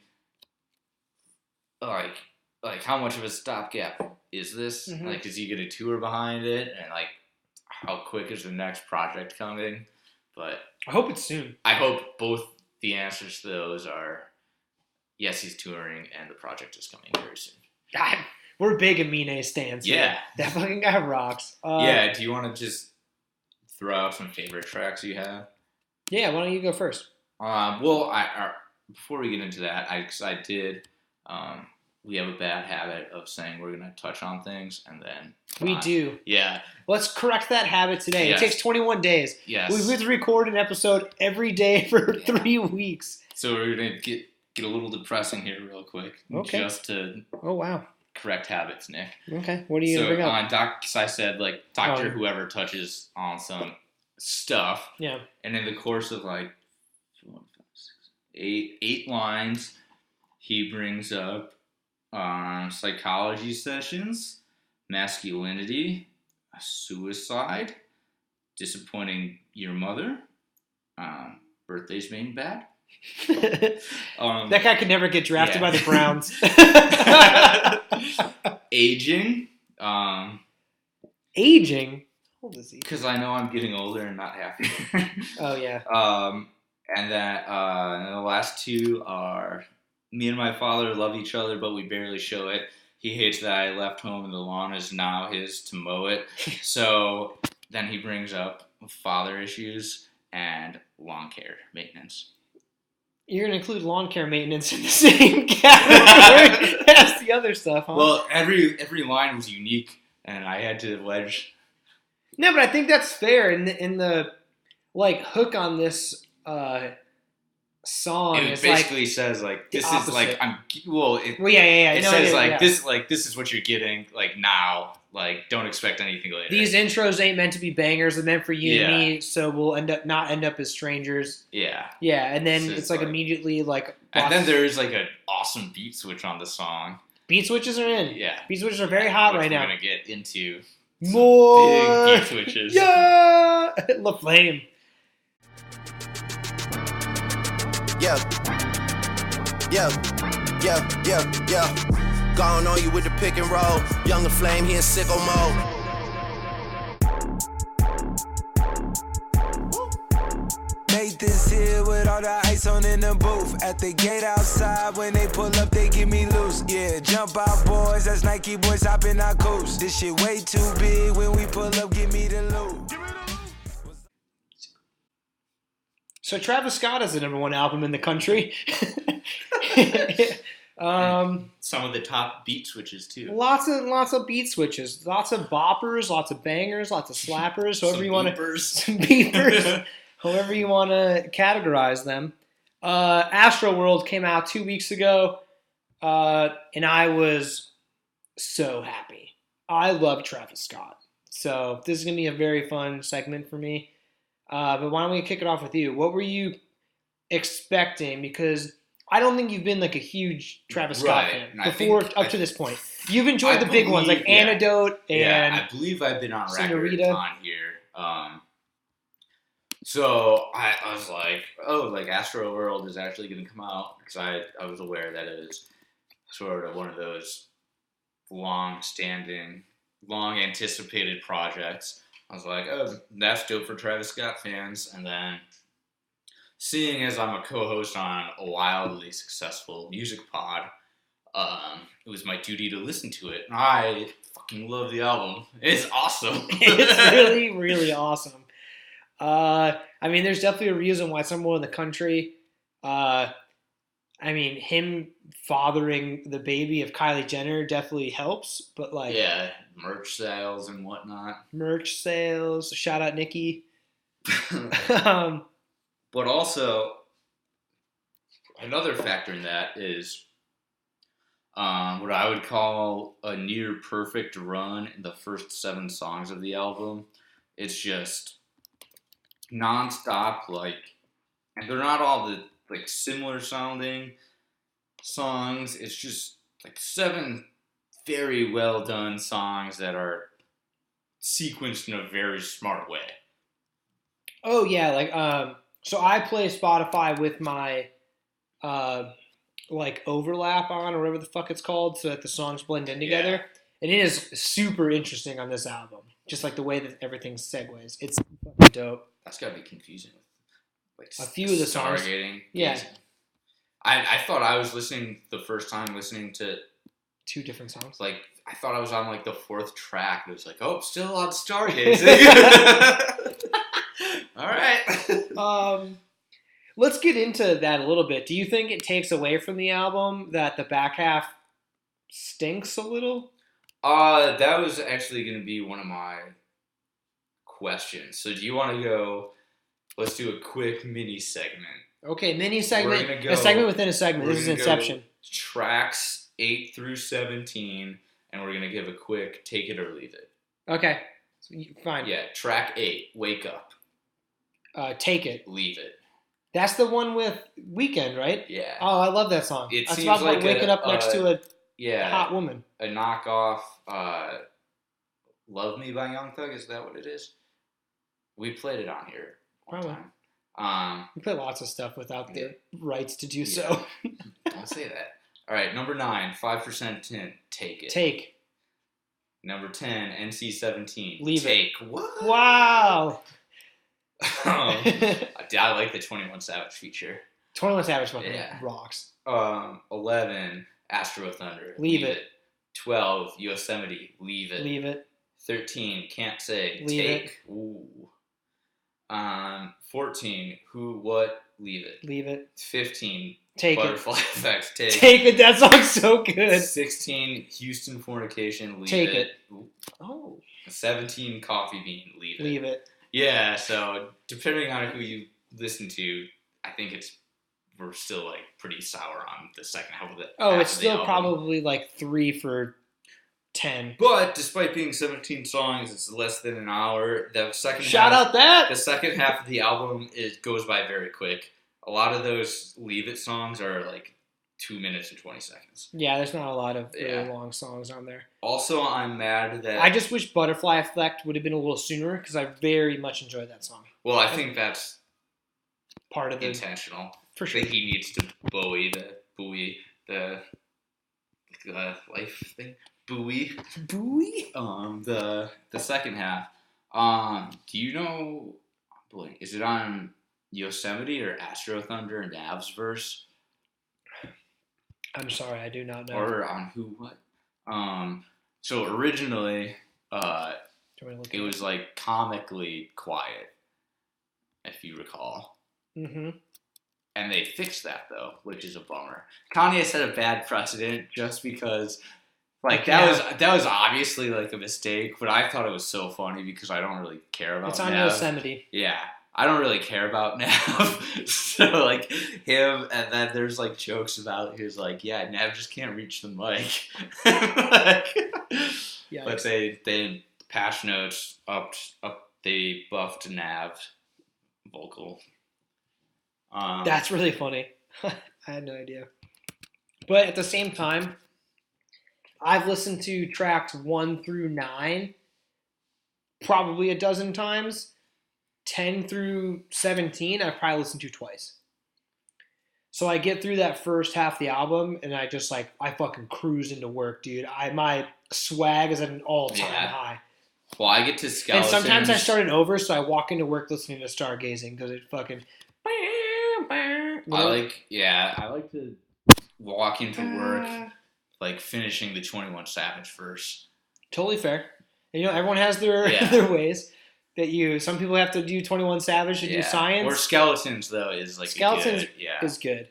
like how much of a stopgap is this? Mhm. Like, is he going to tour behind it, and like how quick is the next project coming? But I hope it's soon. I hope both the answers to those are yes, he's touring, and the project is coming very soon. God, we're big Amine stans. Yeah. Man. That fucking guy rocks. Yeah. Do you want to just throw out some favorite tracks you have? Yeah, why don't you go first? Well, before we get into that, we have a bad habit of saying we're going to touch on things, and then... We do. Yeah. Let's correct that habit today. Yes. It takes 21 days. Yes. We would record an episode every day for 3 weeks. So we're going to get a little depressing here real quick. Okay. Just to Oh, wow. correct habits, Nick. Okay, what are you going to bring up? I said, like, Dr. Oh. Whoever touches on some stuff, Yeah. and in the course of, like, 8 lines, he brings up psychology sessions, masculinity, suicide, disappointing your mother, birthdays being bad. That guy could never get drafted yeah. by the Browns. Aging. Aging? How old is he? Because I know I'm getting older and not happy. Oh, yeah. And the last 2 are me and my father love each other, but we barely show it. He hates that I left home and the lawn is now his to mow it. So then he brings up father issues and lawn care maintenance. You're going to include lawn care maintenance in the same category as the other stuff, huh? Well, every line was unique, and I had to wedge. No, but I think that's fair. In the like hook on this song, It is basically says like this is like opposite. It yeah. it No, says yeah, like yeah. this is what you're getting like now. Like don't expect anything later. These intros ain't meant to be bangers; they're meant for you Yeah. and me. So we'll not end up as strangers. Yeah. Yeah, and then It's it's just like like- immediately like. And then there's like an awesome beat switch on the song. beat switches are in. Yeah. Beat switches are very hot Which right now. We're gonna get into More big beat switches. Yeah, La Flame. Yeah. Gone on you with the pick and roll. Younger Flame, he in sicko mode. Made this here with all the ice on in the booth. At the gate outside, when they pull up, they give me loose. Yeah, jump out, boys. That's Nike boys hopping our coast. This shit way too big. When we pull up, give me the loot. So Travis Scott is the #1 album in the country. Some of the top beat switches too. Lots of beat switches, lots of boppers, lots of bangers, lots of slappers. However you want to some beepers, however you want to categorize them. Astro World came out 2 weeks ago, and I was so happy. I love Travis Scott, so this is gonna be a very fun segment for me. But why don't we kick it off with you? What were you expecting? Because I don't think you've been like a huge Travis Scott fan before up to this point. You've enjoyed the big ones like Antidote and I believe I've been on record Senorita. on here So I was like, oh, like Astro World is actually going to come out because I was aware that it was sort of one of those long-standing, long-anticipated projects. I was like, oh, that's dope for Travis Scott fans. And then seeing as I'm a co-host on a wildly successful music pod, it was my duty to listen to it. And I fucking love the album. It's awesome. It's really, really awesome. I mean, there's definitely a reason why somewhere in the country, I mean, him fathering the baby of Kylie Jenner definitely helps, but like, yeah, merch sales and whatnot. Merch sales, shout out Nikki. But also, another factor in that is what I would call a near perfect run in the first 7 songs of the album. It's just nonstop, like, and they're not all the like similar sounding songs. It's just like 7 very well done songs that are sequenced in a very smart way. Oh yeah, like so I play Spotify with my like overlap on or whatever the fuck it's called, so that the songs blend in together. Yeah. And it is super interesting on this album, just like the way that everything segues. It's fucking dope. That's gotta be confusing. Like A few of the songs. Stargating. Yeah. I thought I was listening the first time listening to 2 different songs. like I thought I was on like the 4th track. It was like, oh, still on Stargazing. All right. Let's get into that a little bit. Do you think it takes away from the album that the back half stinks a little? That was actually going to be one of my questions. So do you want to go, let's do a quick mini segment. Okay, mini segment. We're gonna go- A segment within a segment. we're This is gonna go Inception. Tracks 8 through 17, and we're going to give a quick take it or leave it. Okay, fine. Yeah, track 8, Wake Up, Take It. Leave It. That's the one with Weeknd, right? Yeah. Oh, I love that song. It That's seems about like waking up next to a Yeah. hot woman. A knockoff, Love Me by Young Thug, is that what it is? We played it on here one Probably. time. We play lots of stuff without Yeah. the rights to do Yeah. so. Don't say that. All right, number 9, 5% Tint, Take It. Take. Number 10, NC-17, Leave it. Take. What? Wow. I like the 21 Savage feature. 21 Savage fucking Yeah. rocks. 11, Astro Thunder, Leave it. 12, Yosemite, Leave It. Leave it. 13, Can't Say, Leave Take. Ooh. 14, Who, What, Leave It. Leave it. 15, Take Butterfly Effects, it. Take. Take it. That song's so good. 16, Houston Fornication, Leave Take It. it. Ooh. Oh. 17, Coffee Bean, Leave It. Leave it. Yeah, so depending on who you listen to, I think we're still like pretty sour on the second half of the Oh, half it's of the still album. probably like 3 for 10. But despite being 17 songs, it's less than an hour. The second Shout half, out that. The second half of the album goes by very quick. A lot of those Leave It songs are like 2 minutes and 20 seconds. Yeah, there's not a lot of really Yeah. long songs on there. Also, I'm mad that I just wish Butterfly Effect would have been a little sooner because I very much enjoyed that song. well, I think that's Part of the intentional. for I sure. think he needs to buoy the life thing. Buoy. Buoy? The second half. Do you know? Boy, is it on Yosemite or Astro Thunder and Nav's verse, I'm sorry, I do not know. or on Who What? So originally, Do you want to look it was like comically quiet, if you recall, Mm-hmm. and they fixed that though, which is a bummer. Kanye set a bad precedent just because. Like that was obviously like a mistake, but I thought it was so funny because I don't really care about It's on Nav. Yosemite. Yeah, I don't really care about Nav. So like him, and then there's like jokes about he's like, yeah, Nav just can't reach the mic. Yeah. But they patch notes up they buffed Nav vocal. That's really funny. I had no idea. But at the same time, I've listened to tracks 1 through 9 probably a dozen times. 10 through 17, I've probably listened to twice. So I get through that first half of the album, and I just like, I fucking cruise into work, dude. My swag is at an all-time high. Well, I get to Skeletons. And sometimes I start it over, so I walk into work listening to Stargazing because it fucking... I like to walk into work like finishing the 21 Savage verse. Totally fair. And, you know, everyone has their their ways. Some people have to do 21 Savage to do Science. Or Skeletons, though, is like Skeletons good. is good.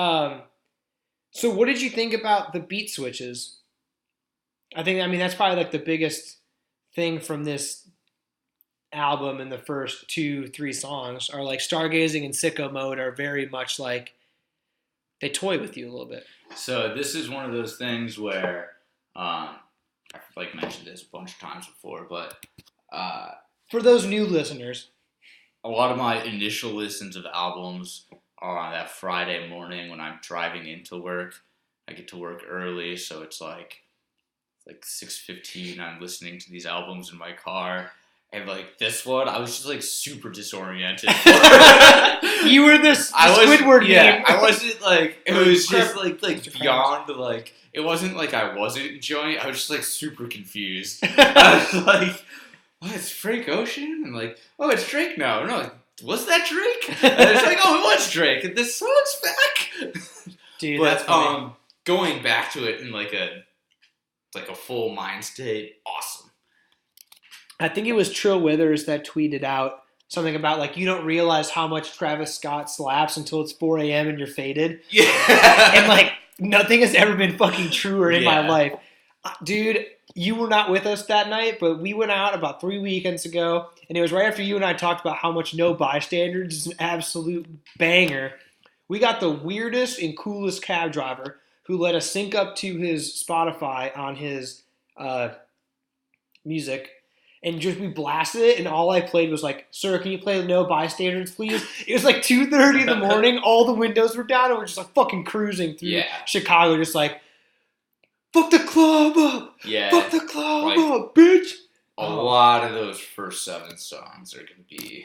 So what did you think about the beat switches? I mean, that's probably like the biggest thing from this album, and the first 2-3 songs are like Stargazing and Sicko Mode are very much like they toy with you a little bit. So this is one of those things where I've like mentioned this a bunch of times before, but for those new listeners, a lot of my initial listens of albums are on that Friday morning when I'm driving into work. I get to work early, so it's like 6:15. I'm listening to these albums in my car. And, like, this one, I was just, like, super disoriented. You were this Squidward meme. I wasn't, like, it was just, like beyond, like, it wasn't like I wasn't enjoying it. I was just, like, super confused. I was like, oh, it's Frank Ocean? And, like, oh, it's Drake now. No, was that Drake? And it's like, oh, it was Drake. And this song's back. Dude, but, that's funny. Going back to it in, like, a full mind state, awesome. I think it was Trill Withers that tweeted out something about, like, you don't realize how much Travis Scott slaps until it's 4 a.m. and you're faded. Yeah. And, like, nothing has ever been fucking truer in my life. Dude, you were not with us that night, but we went out about 3 weekends ago, and it was right after you and I talked about how much No Bystanders is an absolute banger. We got the weirdest and coolest cab driver who let us sync up to his Spotify on his music. And just we blasted it, and all I played was like, "Sir, can you play No Bystanders, please?" It was like 2:30 in the morning. All the windows were down, and we're just like fucking cruising through Chicago, just like, "Fuck the club up, fuck the club up, bitch." A lot of those first 7 songs are gonna be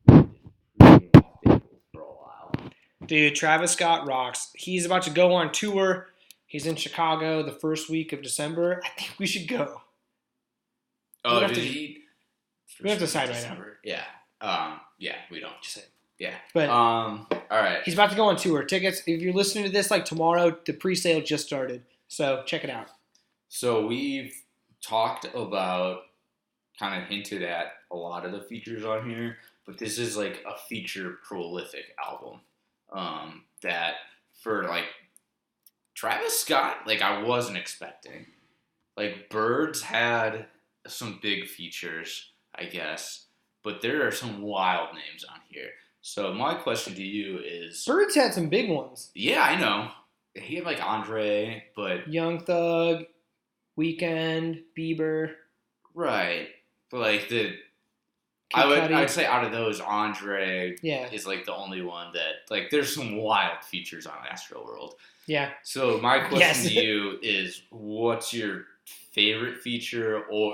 for a while. Dude, Travis Scott rocks. He's about to go on tour. He's in Chicago the first week of December. I think we should go. Oh, we have to decide right now. Yeah, we don't. Just say. Yeah. But all right. He's about to go on tour. Tickets, if you're listening to this like tomorrow, the pre-sale just started. So check it out. So we've talked about, kind of hinted at a lot of the features on here, but this is like a feature prolific album. That for like Travis Scott, like I wasn't expecting. Like Birds had some big features, I guess, but there are some wild names on here. So my question to you is... Birds had some big ones. Yeah, I know. He had like Andre, but... Young Thug, Weeknd, Bieber. Right. But like I'd say out of those, Andre is like the only one that... Like there's some wild features on Astroworld. Yeah. So my question to you is, what's your favorite feature or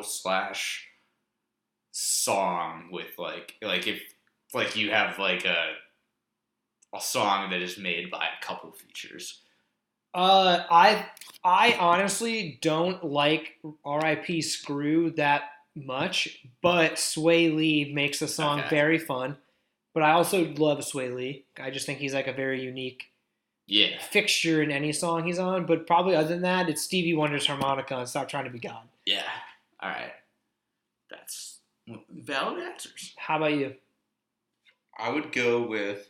/ song with like if like you have like a song that is made by a couple features? I honestly don't like R.I.P. Screw that much, but Sway Lee makes the song very fun. But I also love Sway Lee. I just think he's like a very unique fixture in any song he's on. But probably other than that, it's Stevie Wonder's Harmonica and Stop Trying to Be God. Yeah. All right. That's valid answers. How about you? I would go with...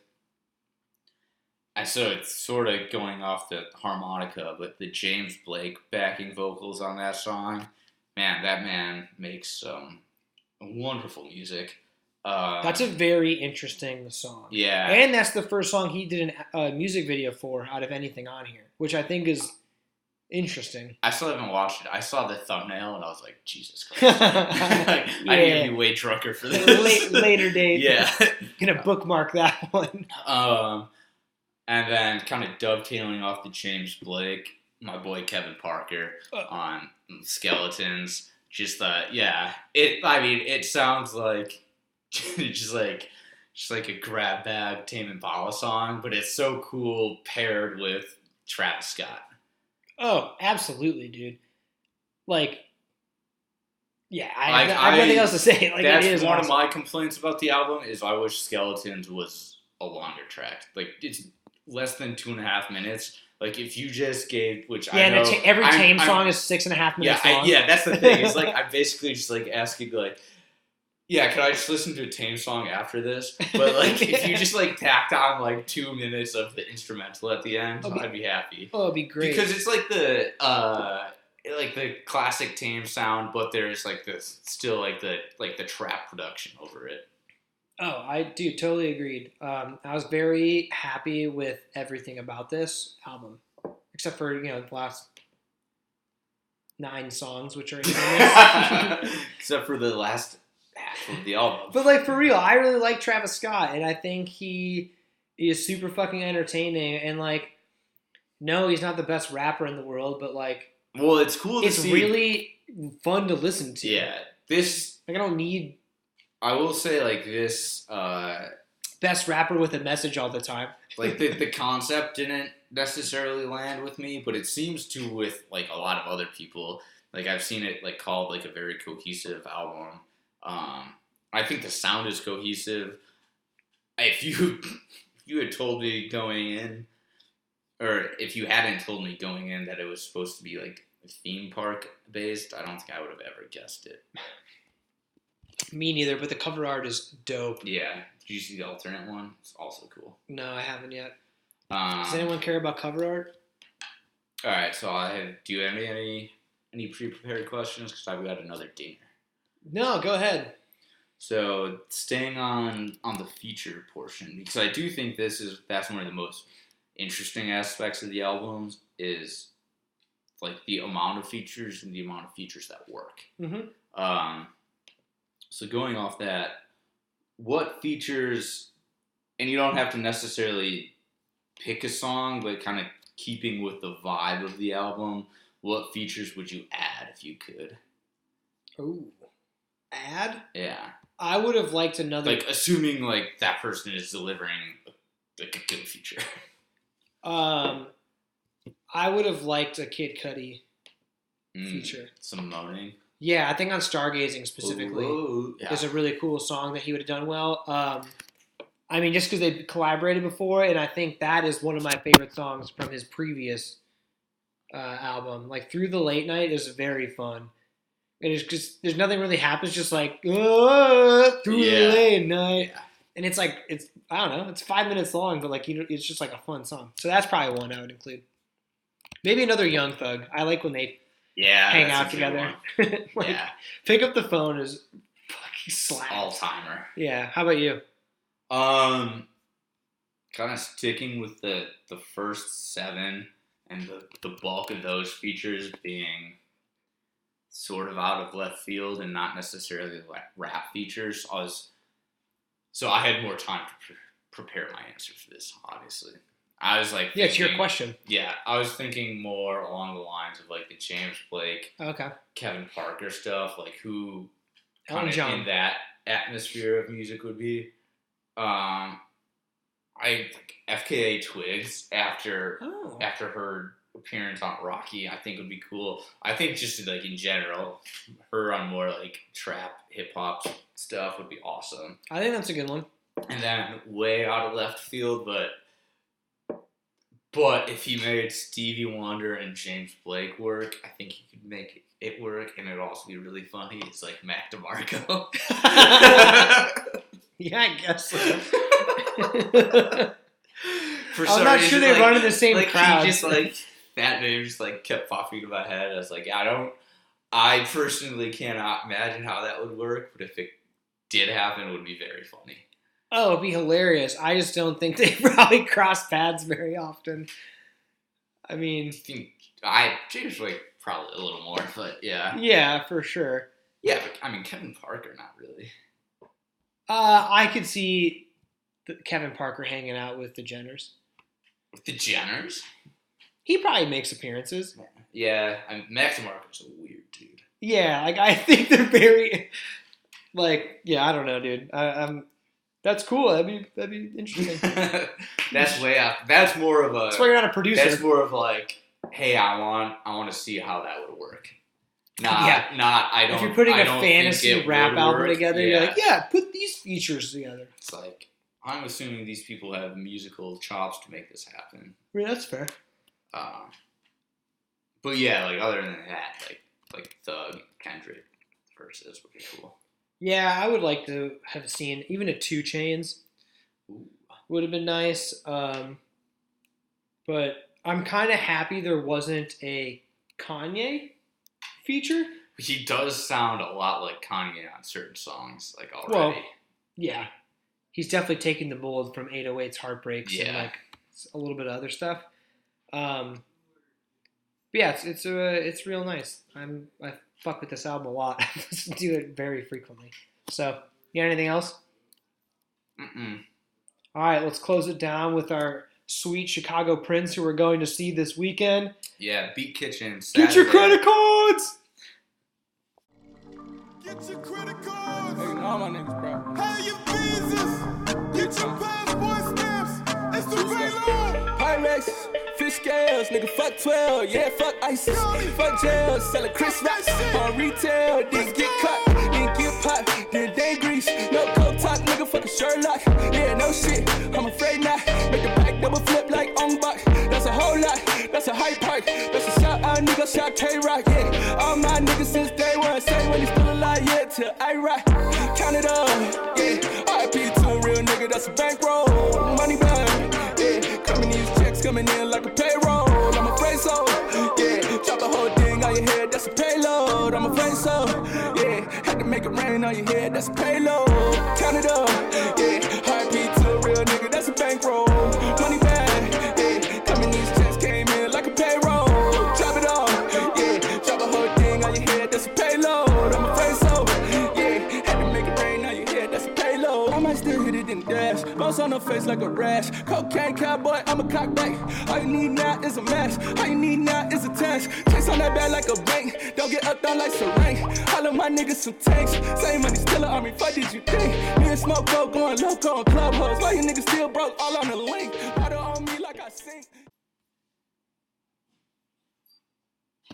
So it's sort of going off the harmonica, but the James Blake backing vocals on that song, man, that man makes some wonderful music. That's a very interesting song. Yeah. And that's the first song he did a music video for out of anything on here, which I think is interesting. I still haven't watched it. I saw the thumbnail and I was like, Jesus Christ. I need to be way drunker for this. Later date. Yeah. Gonna bookmark that one. And then kind of dovetailing off the James Blake, my boy Kevin Parker on Skeletons. Just it sounds like just like a grab bag Tame Impala song, but it's so cool paired with Travis Scott. Oh, absolutely, dude. Like, yeah, I have nothing else to say. Like, that's it is one awesome. of my complaints about the album is I wish Skeletons was a longer track. Like, it's less than 2.5 minutes. Like, if you just gave, which I know... Yeah, and every Tame song is 6.5 minutes long. Yeah, that's the thing. It's like, I'm basically just, like, asking, like, yeah, can I just listen to a Tame song after this? But, like, if you just, like, tacked on, like, 2 minutes of the instrumental at the end, I'd be happy. Oh, it'd be great. Because it's, like, the classic Tame sound, but there's, like, this, still, like, the trap production over it. Oh, I do totally agreed. I was very happy with everything about this album, except for the last 9 songs, which are except for the last half of the album. But like for real, I really like Travis Scott, and I think he is super fucking entertaining. And like, no, he's not the best rapper in the world, but like, well, it's cool to It's see. really fun to listen to. Yeah, this. Like, I don't need. I will say, like, this... best rapper with a message all the time. Like, the concept didn't necessarily land with me, but it seems to with, like, a lot of other people. Like, I've seen it, like, called, like, a very cohesive album. I think the sound is cohesive. If you had told me going in, or if you hadn't told me going in that it was supposed to be, like, theme park based, I don't think I would have ever guessed it. Me neither, but the cover art is dope. Yeah. Did you see the alternate one? It's also cool. No, I haven't yet. Does anyone care about cover art? All right, so do you have any pre-prepared questions? Because I've got another dinger. No, go ahead. So staying on the feature portion, because I do think that's one of the most interesting aspects of the albums is like the amount of features and the amount of features that work. Mm-hmm. So going off that, what features, and you don't have to necessarily pick a song, but kind of keeping with the vibe of the album, what features would you add if you could? Ooh. Add? Yeah. I would have liked another... Like, assuming, like, that person is delivering, like, a good feature. I would have liked a Kid Cudi feature. Some moaning. Yeah, I think on Stargazing specifically Yeah. is a really cool song that he would have done well. I mean, just because they collaborated before, and I think that is one of my favorite songs from his previous album. Like, Through the Late Night is very fun. And it's just, there's nothing really happens, just like, through the late night. Yeah. And it's like, I don't know, it's 5 minutes long, but like, it's just like a fun song. So that's probably one I would include. Maybe another Young Thug. I like when they hang out together. Like, yeah. Pick up the phone is fucking slap. All-timer. Yeah. How about you? Kind of sticking with the first 7 and the bulk of those features being sort of out of left field and not necessarily like rap features. So I had more time to prepare my answer for this, obviously. I was like... Yeah, it's your question. Yeah, I was thinking more along the lines of like the James Blake, Okay. Kevin Parker stuff, like who Elton kind of John. in that atmosphere of music would be. I like FKA Twigs after her appearance on Rocky, I think would be cool. I think just like in general, her on more like trap, hip hop stuff would be awesome. I think that's a good one. And then way out of left field, but if he made Stevie Wonder and James Blake work, I think he could make it work, and it'd also be really funny. It's like Mac DeMarco. Yeah, I guess so. I'm not sure they run in the same crowd. He just like that name just like kept popping in my head. I was like, I personally cannot imagine how that would work, but if it did happen, it would be very funny. Oh, it'd be hilarious. I just don't think they probably cross paths very often. I mean, James Blake probably a little more, but yeah. Yeah, for sure. Yeah, but I mean, Kevin Parker, not really. I could see Kevin Parker hanging out with the Jenners. With the Jenners? He probably makes appearances. Yeah, Max DeMarco's a weird dude. Yeah, like I think they're very... Like, yeah, I don't know, dude. That's cool. That'd be interesting. That's way out. That's more of a. That's why you're not a producer. That's more of like, hey, I want to see how that would work. I don't. If you're putting a a fantasy rap album together, you're like, put these features together. It's like, I'm assuming these people have musical chops to make this happen. I mean, that's fair. But yeah, like other than that, like Thug, Kendrick versus would be cool. Yeah, I would like to have seen even a 2 Chainz. Would have been nice. But I'm kind of happy there wasn't a Kanye feature. He does sound a lot like Kanye on certain songs, like already. Well, yeah. He's definitely taking the mold from 808's Heartbreaks and like a little bit of other stuff. But yeah, it's real nice. I fuck with this album a lot. I listen to it very frequently. So, you got anything else? Mm-mm. All right, let's close it down with our sweet Chicago Prince who we're going to see this weekend. Yeah, Beat Kitchen. Saturday. Get your credit cards! Get your credit cards! Hey, all my niggas, bro. Pay your visas! Get your passport stamps! It's the payload! Pyrex, fish scales, nigga, fuck 12, yeah, fuck ISIS, fuck jail, sellin' Chris Rocks on retail, didn't get caught, didn't get popped, didn't day grease, no coke talk, nigga, fucking Sherlock, yeah, no shit, I'm afraid not, make the back double flip like Ong Bak, that's a whole lot, that's a high park, that's a shout out, nigga, shout K-Rock, yeah, all my niggas since day one, say when he's still alive, yeah, till I rock, count it up, yeah, RIP to a real nigga, that's a bankroll, money back, yeah, coming these checks coming in like a payroll. I'm afraid so. Yeah, drop the whole thing on your head. That's a payload. I'm afraid so. Yeah, had to make it rain on your head. That's a payload. Count it up. Yeah, RIP to a real nigga. That's a bankroll. Money back. Yeah, coming these checks came in like a payroll. Drop it off. Yeah, drop the whole thing on your head. That's a payload. I'm afraid so. Yeah, had to make it rain on your head. That's a payload. I might still hit it in dash. Bounce on her face like a rash. Cocaine cowboy, I'm a cockback. All you need now is a match. All you need now is a task. Chase on that bag like a bank. Don't get up down like Serene. All of my niggas some tanks. Same money, still an army. Fuck did you think? Me and Smoke Go going loco on club hoes. Why you niggas still broke all on the